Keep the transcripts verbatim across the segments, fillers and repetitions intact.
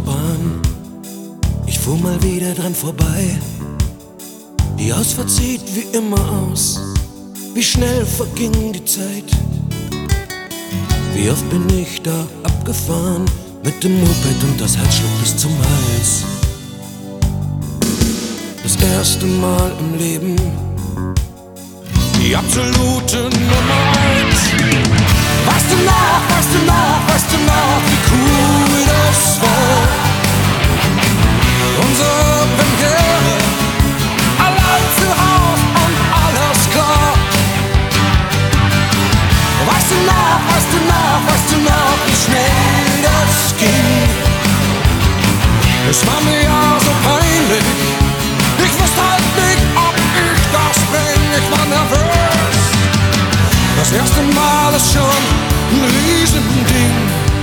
Autobahn, ich fuhr mal wieder dran vorbei. Die Ausfahrt sieht wie immer aus, wie schnell verging die Zeit. Wie oft bin ich da abgefahren mit dem Moped und das Herz schlug bis zum Hals. Das erste Mal im Leben, die absolute Nummer eins. Weißt du noch, weißt du noch, weißt du noch, wie cool das war? Unsere Premiere, allein zu Haus und alles klar. Weißt du noch, weißt du noch, weißt du noch, wie schnell das ging? Es war mir ja so peinlich, ich wusste halt nicht, ob ich das bin, ich war nervös. Das erste Mal ist schon ein Riesending.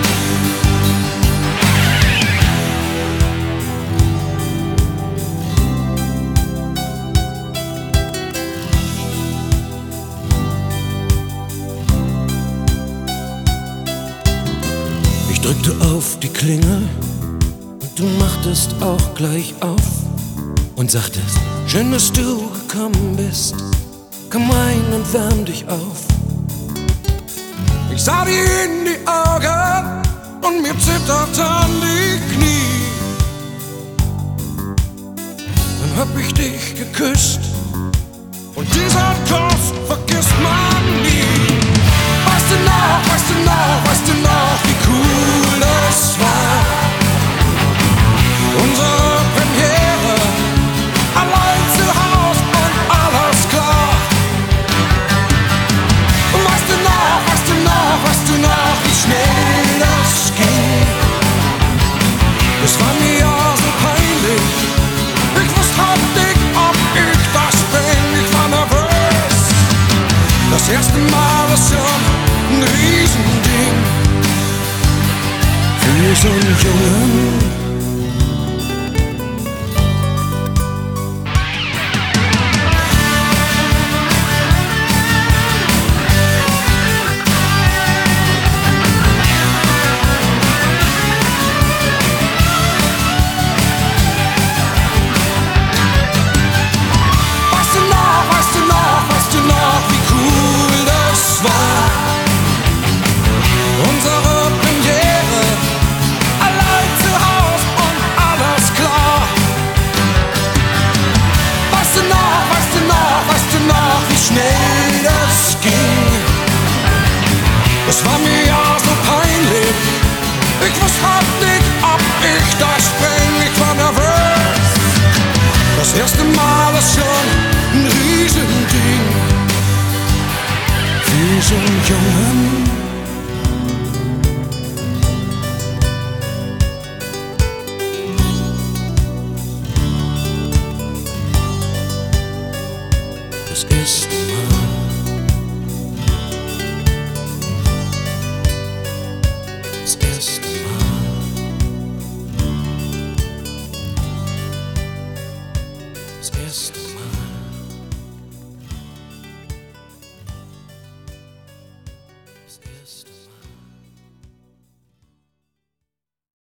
Ich drückte auf die Klingel und du machtest auch gleich auf und sagtest, schön, dass du gekommen bist, komm rein und wärm dich auf. Ich sah dir in die Augen und mir zitterten die Knie. Dann hab ich dich geküsst und dieser Kuss vergisst man nie. Weißt du noch, weißt du noch, weißt du noch, wie cool das war? Unsere Premiere, allein zu Haus und alles klar. Und weißt du noch, weißt du noch, weißt du noch, wie schnell das ging? Es war mir ja so peinlich, ich wusste halt nicht, ob ich das bin, ich war nervös. Das erste Mal ist schon ein Riesending für so einen Jungen. Unsere Premiere, allein zu Haus und alles klar. Weißt du noch, weißt du noch, weißt du noch, wie schnell das ging? Es war mir ja so peinlich, ich wusste halt